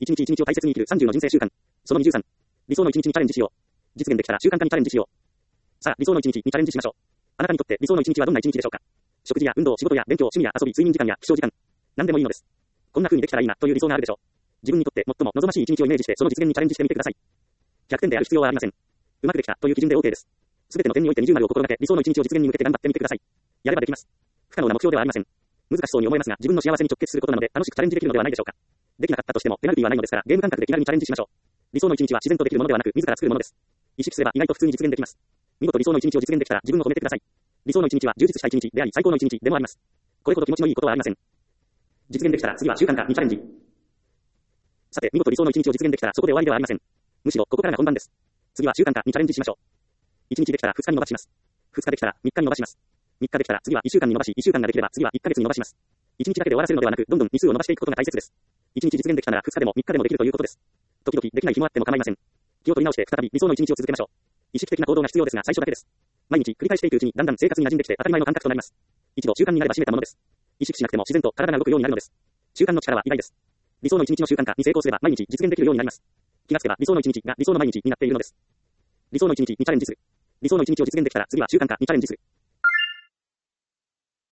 一日一日を大切に生きる30の人生習慣。その23。理想の一日にチャレンジしよう。実現できたら習慣化にチャレンジしよう。さあ、理想の一日にチャレンジしましょう。あなたにとって理想の一日はどんな一日でしょうか。食事や運動、仕事や勉強、趣味や遊び、睡眠時間や起床時間。何でもいいのです。こんな風にできたらいいなという理想があるでしょう。自分にとって最も望ましい一日をイメージしてその実現にチャレンジしてみてください。100点である必要はありません。うまくできたという基準で OK です。すべての点において20丸を心がけ、理想の一日を実現に向けて頑張ってみてください。やればできます。不可能な目標ではありません。難しそうに思いますが、自分の幸せに直結することなので楽しくチャレンジできるのではないでしょうか。できなかったとしてもペナルティはないのですから、ゲーム感覚で気軽にチャレンジしましょう。理想の一日は自然とできるものではなく、自ら作るものです。意識すれば意外と普通に実現できます。見事理想の一日を実現できたら自分を褒めてください。理想の一日は充実した一日であり最高の一日でもあります。これほど気持ちのいいことはありません。実現できたら次は習慣化にチャレンジ。さて、見事理想の一日を実現できたらそこで終わりではありません。むしろここからが本番です。次は習慣化にチャレンジしましょう。1日できたら2日に伸ばします。2日できたら3日に伸ばします。3日できたら次は1週間に伸ばし、1週間ができれば次は1ヶ月に伸ばします。1日だけで終わらせるのではなく、どんどん日数を伸ばしていくことが大切です。1日実現できたなら2日でも3日でもできるということです。時々できない日もあっても構いません。気を取り直して再び理想の一日を続けましょう。意識的な行動が必要ですが最初だけです。毎日繰り返していくうちにだんだん生活に馴染んできて当たり前の感覚となります。一度習慣になれば締めたものです。意識しなくても自然と体が動くようになるのです。習慣の力は意外です。理想の一日の習慣化に成功すれば毎日実現できるようになります。気がつけば理想の一日が理想の毎日になっているのです。理想の一日にチャレンジする。理想の一日を実現できたら次は習慣化にチャレンジする。